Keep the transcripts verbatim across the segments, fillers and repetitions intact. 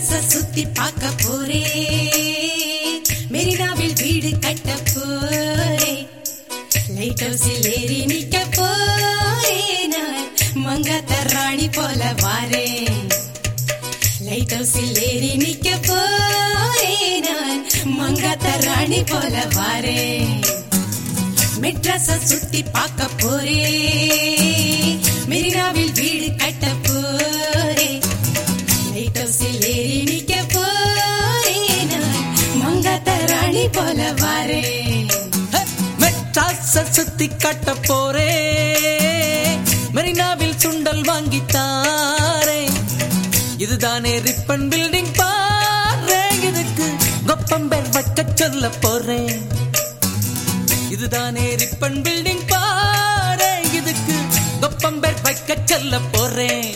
மெட்ராஸ சுத்தி பார்க்க போறே, மெரினாவில் வீடு கட்ட போறே, லைட் ஹவுஸில் ஏறி நிக்க போறே, நான் மங்காத்த ராணி போல வாரே. லைட் ஹவுஸில் ஏறி நிக்க போறே, நான் மங்காத்த ராணி போல வாரே. மெட்ராஸ சுத்தி பார்க்க போறே, மெரினாவில் வீடு கட்ட போறே, லைட் ஹவுஸில் ஏறி நிக்க போறே, நான் மங்காத்த ராணி போல வாரே. மெட்ராஸ சுத்தி கட்ட போறே, மெரினாவில் சுண்டல் வாங்கி தாரே, இதுதானே ரிப்பன் பில்டிங் பாரு, இதுக்கு கொப்பம்பேர் வைக்க சொல்ல போறேன். இதுதானே ரிப்பன் பில்டிங் பாரு, இதுக்கு கொப்பம்பேர் வைக்க சொல்ல போறேன்.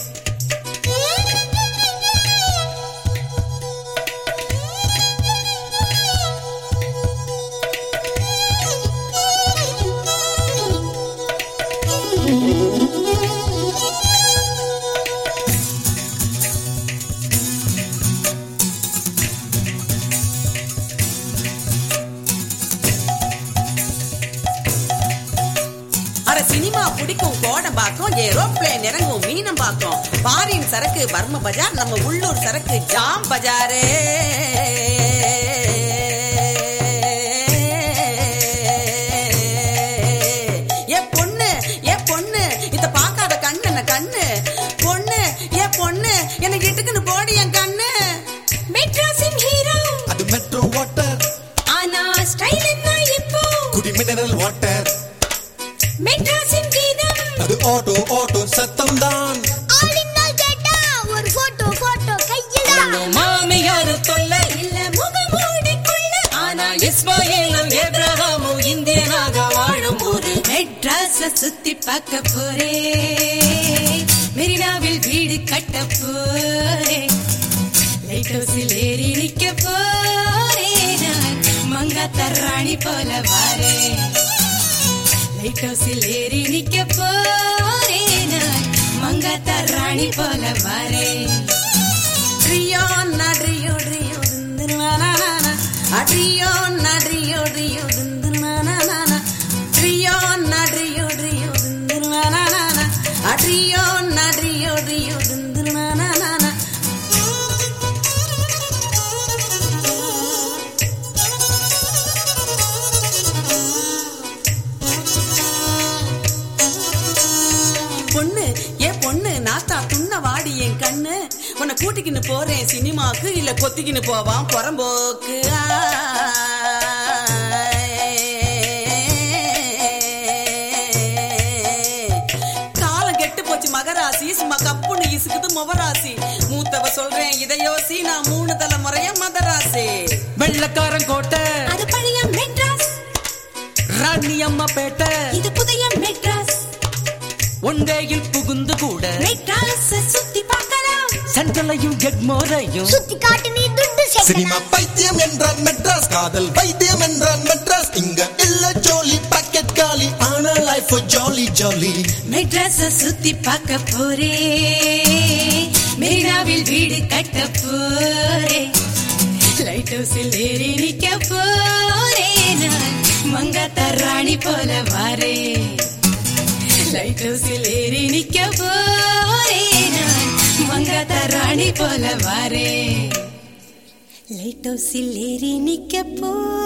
சினிமா பிடிக்கும் கோடம்பாக்கம், ஏரோப்ளேன் இறங்கும் மீனம்பாக்கம், பாரின் சரக்கு பர்ம பஜார், நம்ம உள்ளூர் சரக்கு ஜாம் பஜாரே. ஏ பொண்ணு ஏ பொண்ணு இத பாக்காத கண்ணு என்ன கண்ணு, பொண்ணு ஏ பொண்ணு எனக்கு இட்டுக்குன்னு போடி என் கண்ணு. மெட்ராஸின் ஹீரோ அது மெட்ரோ வாட்டர், ஆனா ஸ்டைல் என்ன இப்போ குடி மினரல் வாட்டர். மெட்ராஸின் கீதம் அது ஆட்டோ ஆட்டோ சத்தம் தான். ஆளினால் கேட்டா ஒரு போட்டோ போட்டோ கையில மாமியாரு தொல்லை இல்ல முகமூடி கொள்ள, ஆனா இஸ்மாயிலும் ஏப்ரஹாமும் இந்தியனாக வாழும் ஊரு. மெட்ராஸ சுத்தி பார்க்க போறே, மெரினாவில் வீடு கட்ட போறே, லைட் ஹவுஸில் ஏறி நிக்க போறே, நான் மங்காத்த ராணி போல வாரே. லைட் ஹவுஸில் ஏறி நிக்க போறே, நான் மங்காத்த ராணி போல வாரே. ட்ரியோ நட்ரியோ ட்ரியோ திந்துனானானா, அட்ரியோ நட்ரியோ ட்ரியோ திந்துனானானா, ட்ரியோ நட்ரியோ ட்ரியோ திந்துனானானா, அட்ரியோ நட்ரியோ ட்ரியோ திந்துனானானா. பொண்ணு ஏ பொண்ணு நாத்தா துண்ண வாடி என் கண்ணு, உன்னை கூட்டிக்கின்னு போறேன் சினிமாக்கு, இல்ல கொத்திக்கின்னு போவான் புறம்போக்கு. காலம் கெட்டு போச்சு மகராசி, சும்மா கப்புன்னு இசுக்குது முவராசி, மூத்தவ சொல்றேன் இதையோசி, நான் மூணு தலைமுறைய மதராசி. வெள்ளக்காரன் கோட்டை அது பழைய மெட்ராஸ், ராணி அம்மா பேட்டை இது புதிய மெட்ராஸ். ஒன்றையில் புகுந்து கூட மெட்ராஸ சுத்தி பார்க்கலாம், சென்ட்ரலையும் எக்மோரையும் சுத்தி காட்டு நீ துண்டு சினிமா பைத்தியம் என்றான் மெட்ராஸ், காதல் பைத்தியம் என்றான் மெட்ராஸ், இங்க இல்ல ஜோலி பாக்கெட் காலி, ஆனா லைஃப் ஜாலி ஜாலி. மெட்ராஸ சுத்தி பார்க்க போறே, மெரினாவில் வீடு கட்ட போறே, லைட் ஹவுஸில் ஏறி நிக்க போறே, நான் மங்காத்த ராணி போல வாரே. லைட் ஹவுஸில் ஏறி நிக்க போறே, நான் மங்காத்த ராணி போல வாரே. லைட் ஹவுஸில் ஏறி நிக்க போ